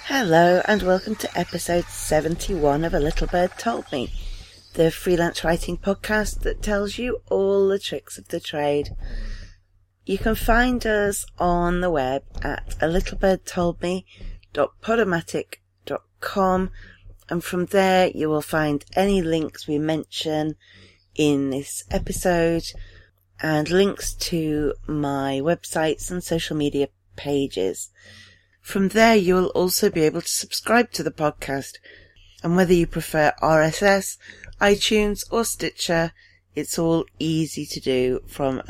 Hello and welcome to episode 71 of A Little Bird Told Me, the freelance writing podcast that tells you all the tricks of the trade. You can find us on the web at alittlebirdtoldme.podomatic.com, and from there you will find any links we mention in this episode and links to my websites and social media pages. From there, you will also be able to subscribe to the podcast. And whether you prefer RSS, iTunes or Stitcher, it's all easy to do from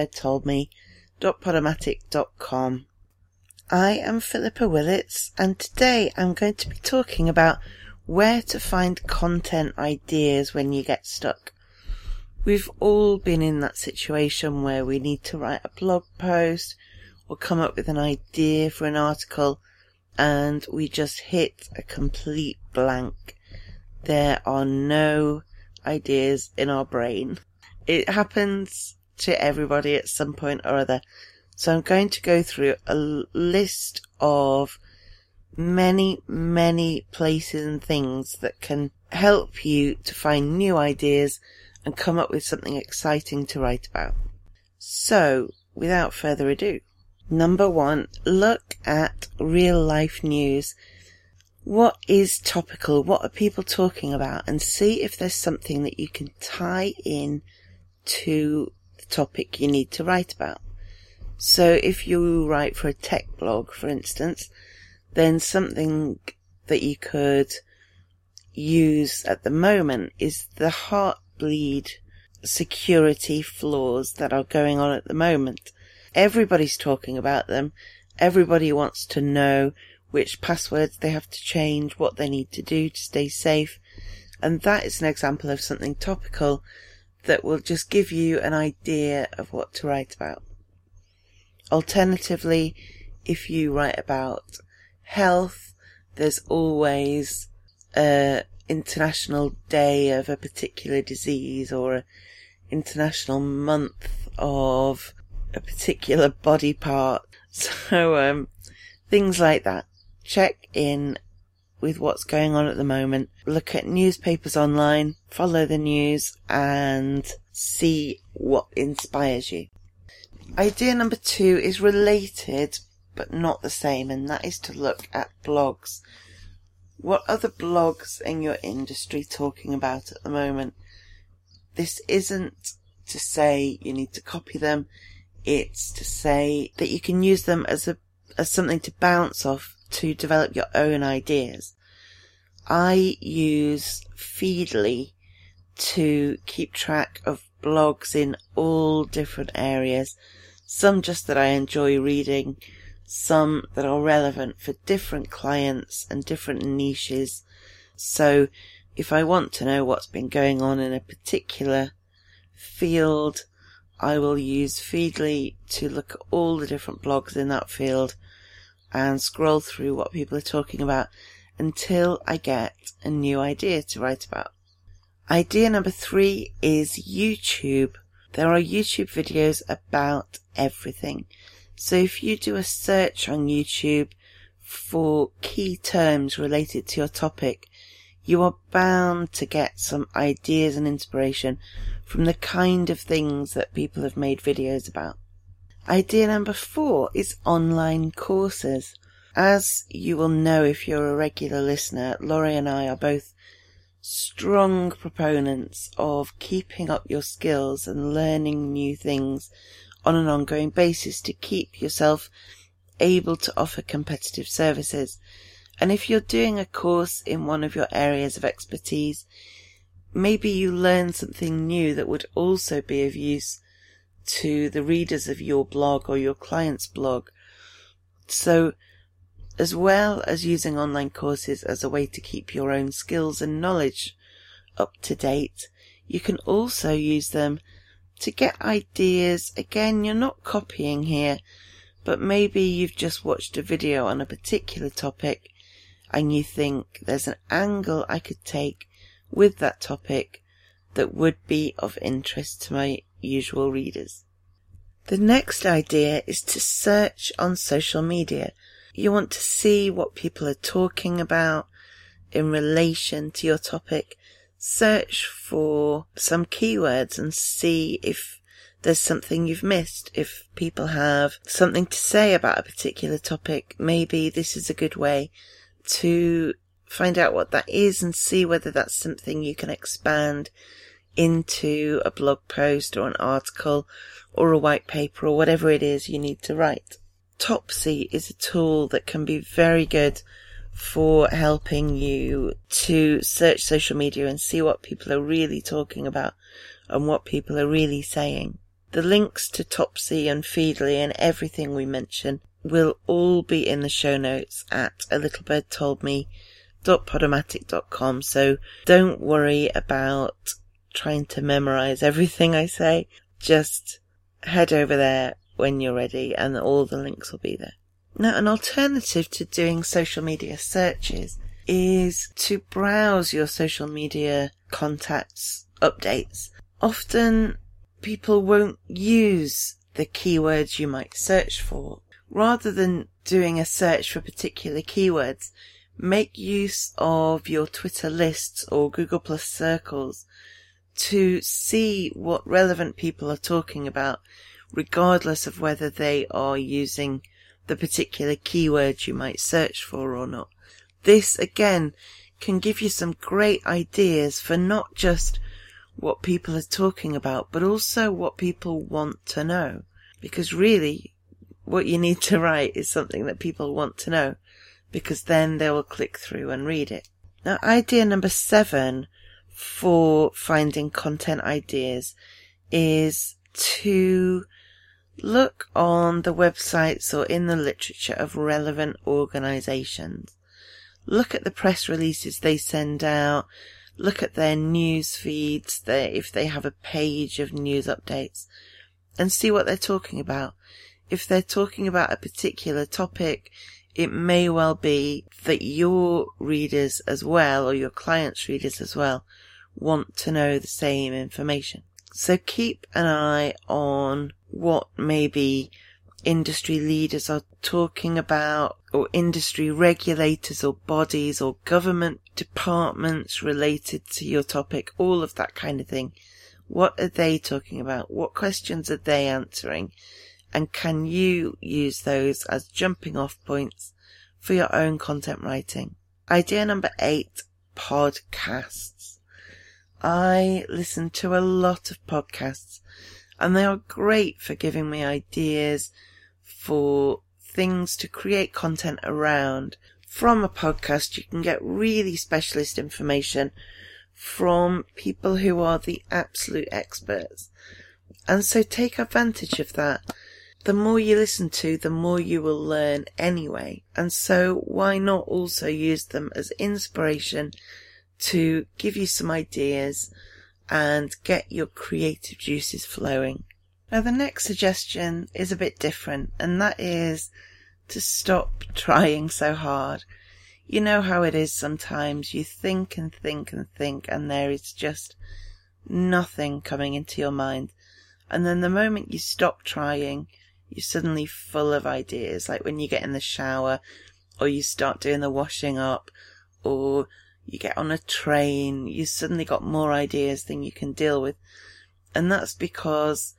alittlebirdtoldme.podomatic.com. I am Philippa Willits, and today I'm going to be talking about where to find content ideas when you get stuck. We've all been in that situation where we need to write a blog post or come up with an idea for an article, and we just hit a complete blank. There are no ideas in our brain. It happens to everybody at some point or other. So I'm going to go through a list of many places and things that can help you to find new ideas and come up with something exciting to write about. So, without further ado, Number 1, look at real life news. What is topical? What are people talking about? And see if there's something that you can tie in to the topic you need to write about. So if you write for a tech blog, for instance, then something that you could use at the moment is the Heartbleed security flaws that are going on at the moment. Everybody's talking about them. Everybody wants to know which passwords they have to change, what they need to do to stay safe. And that is an example of something topical that will just give you an idea of what to write about. Alternatively, if you write about health, there's always an international day of a particular disease or an international month of a particular body part. So, things like that. Check in with what's going on at the moment. Look at newspapers online, follow the news, and see what inspires you. Idea number 2 is related, but not the same, and that is to look at blogs. What are the blogs in your industry talking about at the moment? This isn't to say you need to copy them. It's to say that you can use them as something to bounce off to develop your own ideas. I use Feedly to keep track of blogs in all different areas. Some just that I enjoy reading, some that are relevant for different clients and different niches. So if I want to know what's been going on in a particular field, I will use Feedly to look at all the different blogs in that field and scroll through what people are talking about until I get a new idea to write about. Idea number 3 is YouTube. There are YouTube videos about everything. So if you do a search on YouTube for key terms related to your topic, you are bound to get some ideas and inspiration from the kind of things that people have made videos about. Idea number 4 is online courses. As you will know if you're a regular listener, Laurie and I are both strong proponents of keeping up your skills and learning new things on an ongoing basis to keep yourself able to offer competitive services. And if you're doing a course in one of your areas of expertise, maybe you learn something new that would also be of use to the readers of your blog or your client's blog. So, as well as using online courses as a way to keep your own skills and knowledge up to date, you can also use them to get ideas. Again, you're not copying here, but maybe you've just watched a video on a particular topic and you think there's an angle I could take with that topic that would be of interest to my usual readers. The next idea is to search on social media. you want to see what people are talking about in relation to your topic, search for some keywords and see if there's something you've missed. If people have something to say about a particular topic, maybe this is a good way to find out what that is and see whether that's something you can expand into a blog post or an article or a white paper or whatever it is you need to write. Topsy is a tool that can be very good for helping you to search social media and see what people are really talking about and what people are really saying. The links to Topsy and Feedly and everything we mention will all be in the show notes at alittlebirdtoldme.podomatic.com, so don't worry about trying to memorize everything I say. Just head over there when you're ready and all the links will be there. Now, an alternative to doing social media searches is to browse your social media contacts updates. Often people won't use the keywords you might search for. Rather than doing a search for particular keywords, make use of your Twitter lists or Google Plus circles to see what relevant people are talking about, regardless of whether they are using the particular keywords you might search for or not. This, again, can give you some great ideas for not just what people are talking about, but also what people want to know. Because really, what you need to write is something that people want to know, because then they will click through and read it. Now, idea number 7 for finding content ideas is to look on the websites or in the literature of relevant organisations. Look at the press releases they send out. Look at their news feeds, if they have a page of news updates, and see what they're talking about. If they're talking about a particular topic, it may well be that your readers as well, or your clients' readers as well, want to know the same information. So keep an eye on what maybe industry leaders are talking about, or industry regulators or bodies or government departments related to your topic, all of that kind of thing. What are they talking about? What questions are they answering? And can you use those as jumping off points for your own content writing? Idea number 8, podcasts. I listen to a lot of podcasts, and they are great for giving me ideas for things to create content around. From a podcast, you can get really specialist information from people who are the absolute experts. And so take advantage of that. The more you listen to, the more you will learn anyway. And so why not also use them as inspiration to give you some ideas and get your creative juices flowing. Now, the next suggestion is a bit different, and that is to stop trying so hard. You know how it is sometimes. You think and think and think, and there is just nothing coming into your mind. And then the moment you stop trying, you're suddenly full of ideas, like when you get in the shower, or you start doing the washing up, or you get on a train, you suddenly got more ideas than you can deal with. And that's because,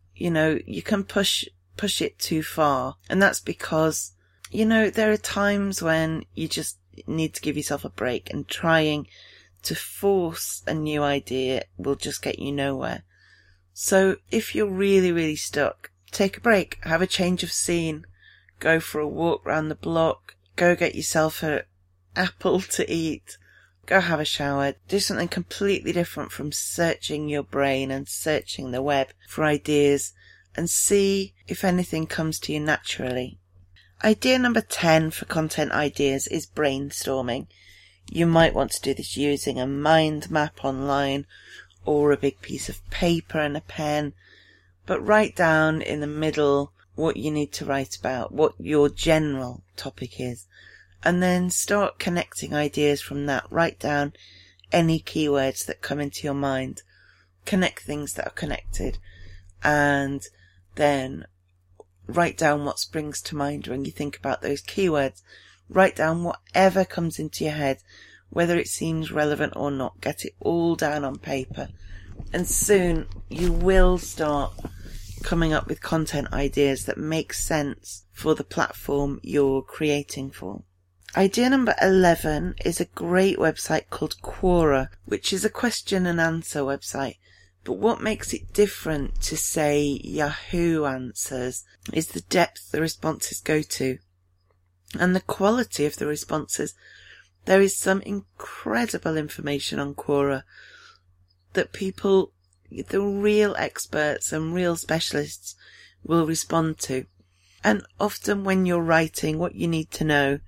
you can push it too far. And that's because, there are times when you just need to give yourself a break, and trying to force a new idea will just get you nowhere. So if you're really, really stuck, take a break, have a change of scene, go for a walk round the block, go get yourself an apple to eat, go have a shower, do something completely different from searching your brain and searching the web for ideas, and see if anything comes to you naturally. Idea number 10 for content ideas is brainstorming. You might want to do this using a mind map online or a big piece of paper and a pen, but write down in the middle what you need to write about, what your general topic is, and then start connecting ideas from that. Write down any keywords that come into your mind, connect things that are connected, and then write down what springs to mind when you think about those keywords. Write down whatever comes into your head, whether it seems relevant or not. Get it all down on paper. And soon you will start coming up with content ideas that make sense for the platform you're creating for. Idea number 11 is a great website called Quora, which is a question and answer website. But what makes it different to, say, Yahoo Answers is the depth the responses go to and the quality of the responses. There is some incredible information on Quora that people, the real experts and real specialists, will respond to. And often when you're writing, what you need to know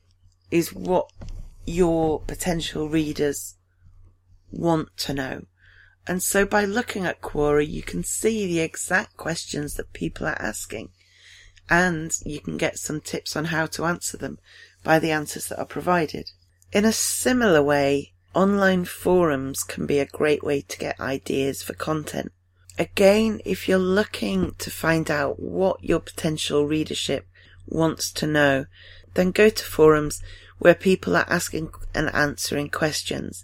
is what your potential readers want to know. And so by looking at Quora, you can see the exact questions that people are asking, and you can get some tips on how to answer them by the answers that are provided. In a similar way, online forums can be a great way to get ideas for content. Again, if you're looking to find out what your potential readership wants to know, then go to forums where people are asking and answering questions.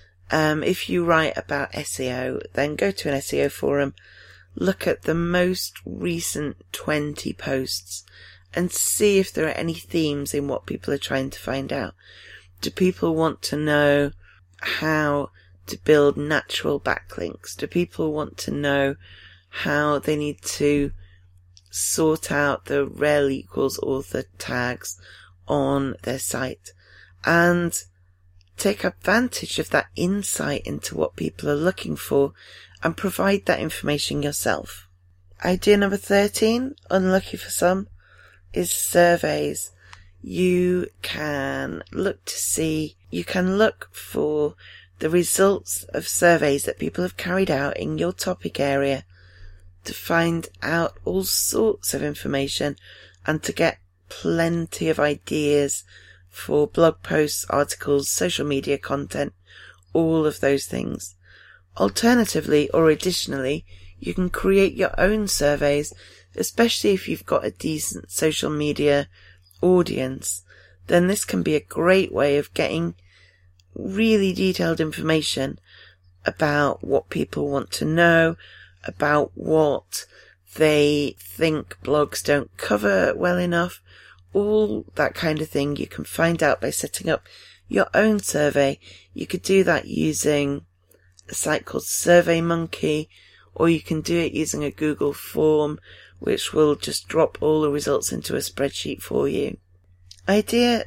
If you write about SEO, then go to an SEO forum, look at the most recent 20 posts and see if there are any themes in what people are trying to find out. Do people want to know how to build natural backlinks? Do people want to know how they need to sort out the rel equals author tags on their site? And take advantage of that insight into what people are looking for and provide that information yourself. Idea number 13, unlucky for some, is surveys. You can look for the results of surveys that people have carried out in your topic area to find out all sorts of information and to get plenty of ideas for blog posts, articles, social media content, all of those things. Alternatively, or additionally, you can create your own surveys, especially if you've got a decent social media audience. Then this can be a great way of getting really detailed information about what people want to know, about what they think blogs don't cover well enough, all that kind of thing you can find out by setting up your own survey. You could do that using a site called SurveyMonkey, or you can do it using a Google form, which will just drop all the results into a spreadsheet for you. Idea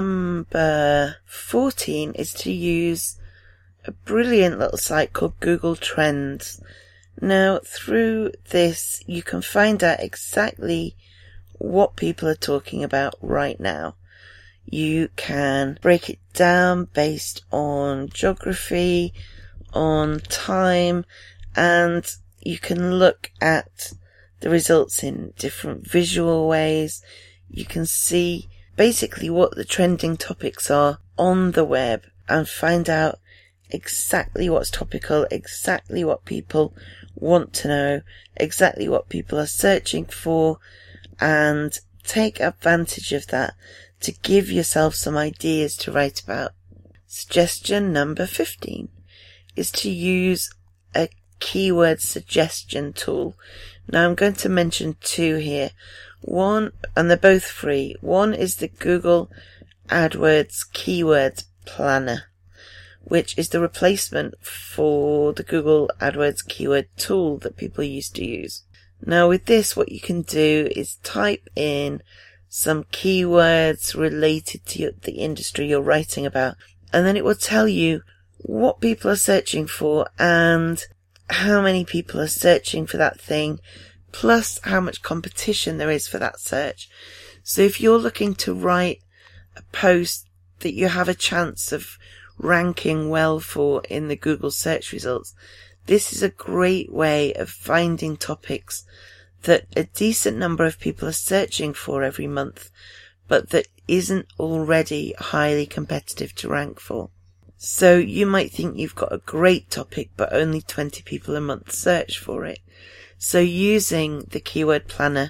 number 14 is to use a brilliant little site called Google Trends. Now, through this, you can find out exactly what people are talking about right now. You can break it down based on geography, on time, and you can look at the results in different visual ways. You can see basically what the trending topics are on the web and find out exactly what's topical, exactly what people want to know, exactly what people are searching for, and take advantage of that to give yourself some ideas to write about. Suggestion number 15 is to use a keyword suggestion tool. Now I'm going to mention two here. One, and they're both free. One is the Google AdWords Keywords Planner, which is the replacement for the Google AdWords keyword tool that people used to use. Now with this, what you can do is type in some keywords related to the industry you're writing about, and then it will tell you what people are searching for and how many people are searching for that thing, plus how much competition there is for that search. So if you're looking to write a post that you have a chance of ranking well for in the Google search results, this is a great way of finding topics that a decent number of people are searching for every month, but that isn't already highly competitive to rank for. So you might think you've got a great topic, but only 20 people a month search for it. So using the keyword planner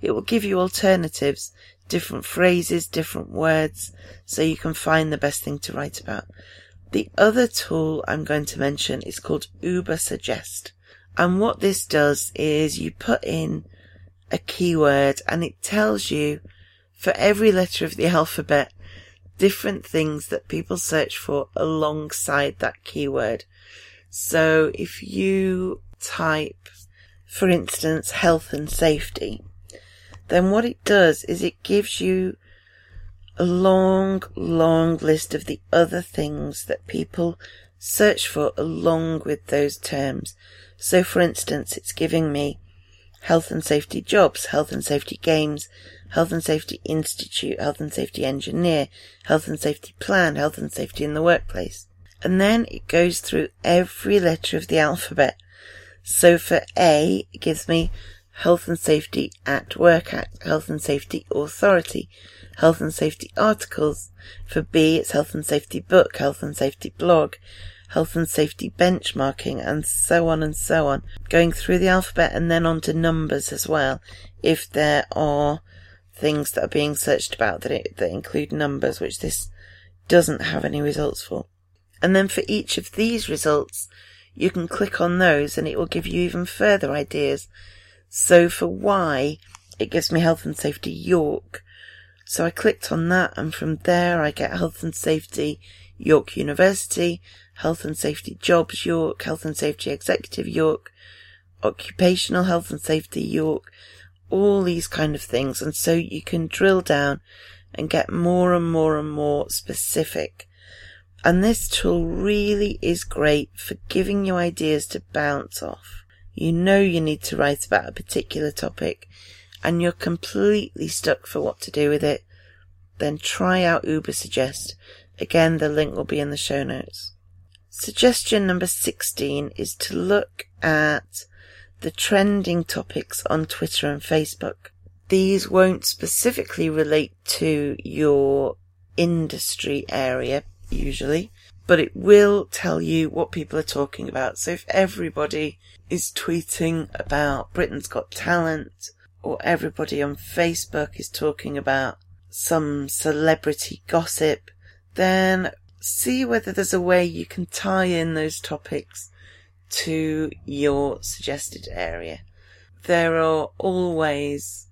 it will give you alternatives, different phrases, different words, so you can find the best thing to write about. The other tool I'm going to mention is called Ubersuggest. And what this does is you put in a keyword and it tells you, for every letter of the alphabet, different things that people search for alongside that keyword. So if you type, for instance, health and safety, then what it does is it gives you a long list of the other things that people search for along with those terms. So for instance, it's giving me health and safety jobs, health and safety games, health and safety institute, health and safety engineer, health and safety plan, health and safety in the workplace. And then it goes through every letter of the alphabet. So for A, it gives me Health and Safety at Work Act, Health and Safety Authority, Health and Safety Articles. For B, it's Health and Safety Book, Health and Safety Blog, Health and Safety Benchmarking, and so on, going through the alphabet and then on to numbers as well, if there are things that are being searched about that include numbers, which this doesn't have any results for. And then for each of these results, you can click on those and it will give you even further ideas. So for Y, it gives me Health and Safety York. So I clicked on that, and from there I get Health and Safety York University, Health and Safety Jobs York, Health and Safety Executive York, Occupational Health and Safety York, all these kind of things. And so you can drill down and get more and more specific. And this tool really is great for giving you ideas to bounce off. You know you need to write about a particular topic and you're completely stuck for what to do with it. Then try out Ubersuggest. Again, the link will be in the show notes. Suggestion number 16 is to look at the trending topics on Twitter and Facebook. These won't specifically relate to your industry area, usually, but it will tell you what people are talking about. So if everybody is tweeting about Britain's Got Talent, or everybody on Facebook is talking about some celebrity gossip, then see whether there's a way you can tie in those topics to your suggested area. There are always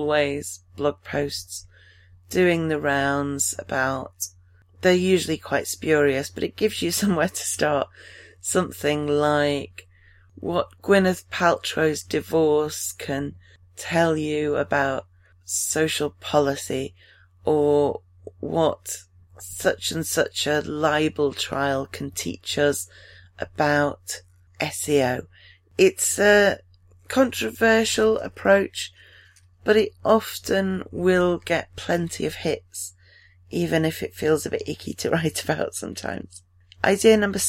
blog posts doing the rounds about, they're usually quite spurious, but it gives you somewhere to start. Something like what Gwyneth Paltrow's divorce can tell you about social policy, or what such and such a libel trial can teach us about SEO. It's a controversial approach, but it often will get plenty of hits, even if it feels a bit icky to write about sometimes. Idea number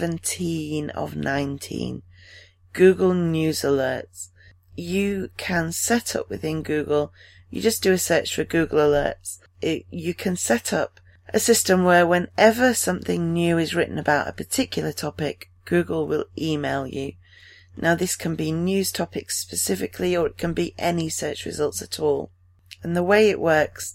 17 of 19. Google News Alerts. You can set up within Google, you just do a search for Google Alerts. You can set up a system where whenever something new is written about a particular topic, Google will email you. Now this can be news topics specifically, or it can be any search results at all. And the way it works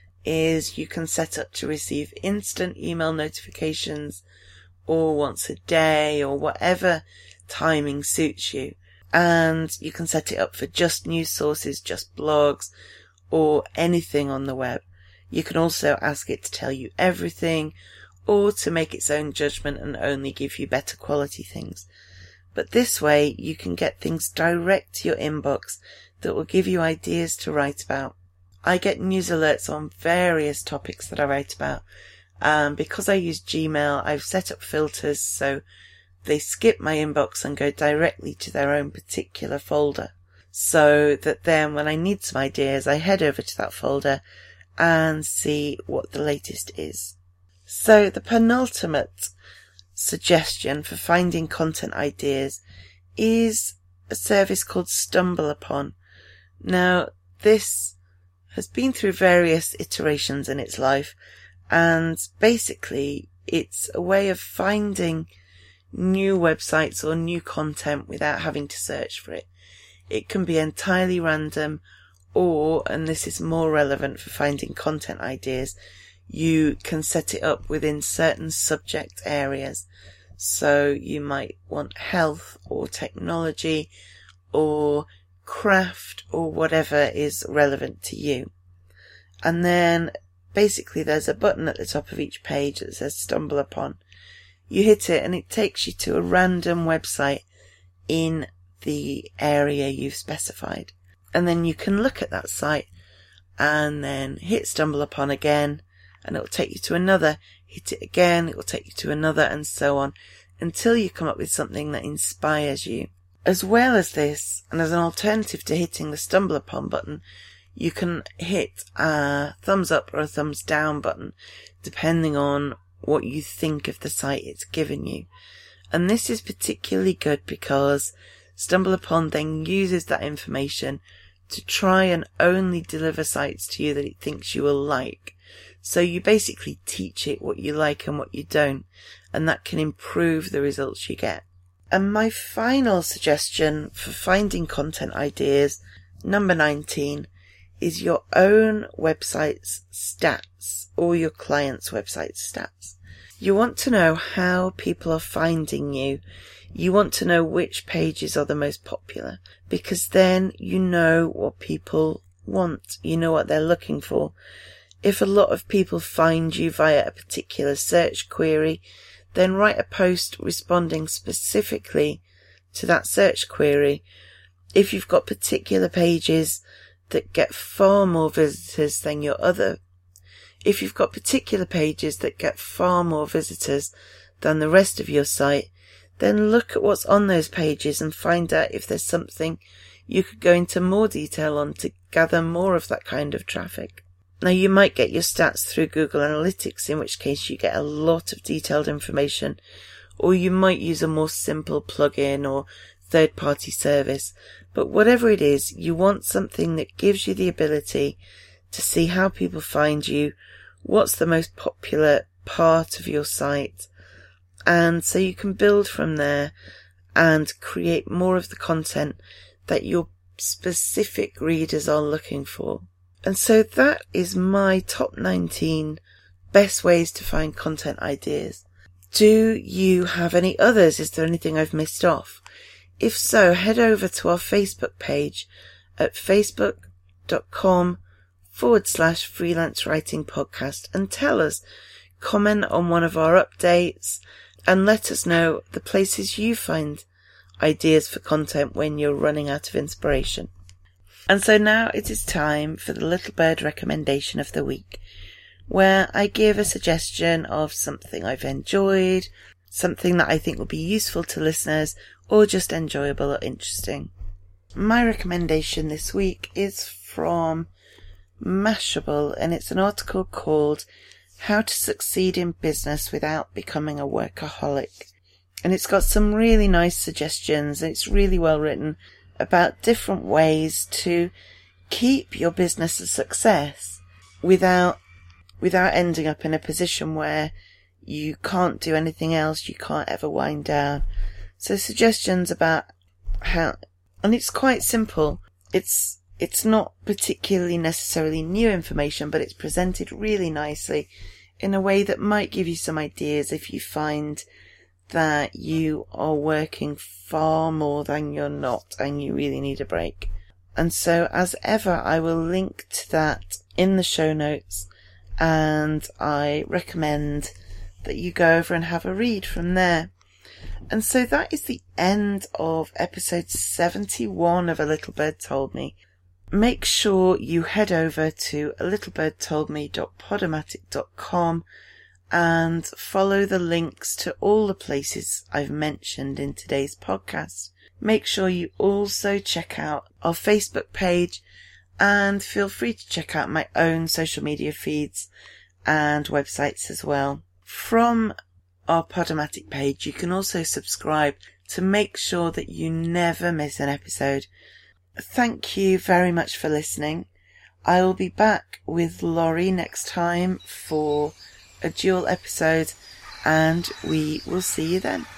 is you can set up to receive instant email notifications, or once a day, or whatever timing suits you. And you can set it up for just news sources, just blogs, or anything on the web. You can also ask it to tell you everything, or to make its own judgment and only give you better quality things. But this way you can get things direct to your inbox that will give you ideas to write about. I get news alerts on various topics that I write about. Because I use Gmail, I've set up filters so they skip my inbox and go directly to their own particular folder. So that then when I need some ideas, I head over to that folder and see what the latest is. So the penultimate suggestion for finding content ideas is a service called StumbleUpon. Now, this has been through various iterations in its life, and basically it's a way of finding new websites or new content without having to search for it. It can be entirely random, Or, and this is more relevant for finding content ideas, you can set it up within certain subject areas. So you might want health or technology or craft or whatever is relevant to you. And then basically there's a button at the top of each page that says Stumble Upon. You hit it and it takes you to a random website in the area you've specified. And then you can look at that site and then hit Stumble Upon again and it will take you to another. Hit it again, it will take you to another, and so on, until you come up with something that inspires you. As well as this, and as an alternative to hitting the Stumble Upon button, you can hit a thumbs up or a thumbs down button, depending on what you think of the site it's given you. And this is particularly good because Stumble Upon then uses that information to try and only deliver sites to you that it thinks you will like. So you basically teach it what you like and what you don't, and that can improve the results you get. And my final suggestion for finding content ideas, number 19, is your own website's stats or your client's website stats. You want to know how people are finding you. You want to know which pages are the most popular, because then you know what people want. You know what they're looking for. If a lot of people find you via a particular search query, then write a post responding specifically to that search query. If you've got particular pages that get far more visitors than if you've got particular pages that get far more visitors than the rest of your site, then look at what's on those pages and find out if there's something you could go into more detail on to gather more of that kind of traffic. Now, you might get your stats through Google Analytics, in which case you get a lot of detailed information, or you might use a more simple plugin or third-party service. But whatever it is, you want something that gives you the ability to see how people find you, what's the most popular part of your site, and so you can build from there and create more of the content that your specific readers are looking for. And so that is my top 19 best ways to find content ideas. Do you have any others? Is there anything I've missed off? If so, head over to our Facebook page at facebook.com/freelance writing podcast and tell us, comment on one of our updates and let us know the places you find ideas for content when you're running out of inspiration. And so now it is time for the Little Bird recommendation of the week, where I give a suggestion of something I've enjoyed, something that I think will be useful to listeners, or just enjoyable or interesting. My recommendation this week is from Mashable, and it's an article called How to Succeed in Business Without Becoming a Workaholic. And it's got some really nice suggestions, and it's really well written about different ways to keep your business a success without ending up in a position where you can't do anything else, you can't ever wind down. So suggestions about how, and it's quite simple. It's not particularly necessarily new information, but it's presented really nicely in a way that might give you some ideas if you find that you are working far more than you're not and you really need a break. And so, as ever, I will link to that in the show notes, and I recommend that you go over and have a read from there. And so that is the end of episode 71 of A Little Bird Told Me. Make sure you head over to alittlebirdtoldme.podomatic.com and follow the links to all the places I've mentioned in today's podcast. Make sure you also check out our Facebook page, and feel free to check out my own social media feeds and websites as well. From our Podomatic page, you can also subscribe to make sure that you never miss an episode. Thank you very much for listening. I will be back with Laurie next time for a dual episode, and we will see you then.